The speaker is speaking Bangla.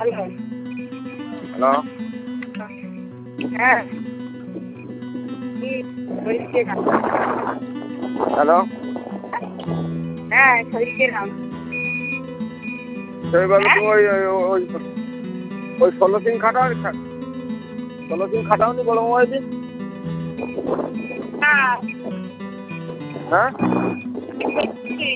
হ্যালো, হ্যাঁ হ্যালো, হ্যাঁ শরীরকে নাম সেইভাবে তুমি ওই 16 সিং খাটাও, 16 সিং খাটাওনি বড় মোবাইল দিন। হ্যাঁ হ্যাঁ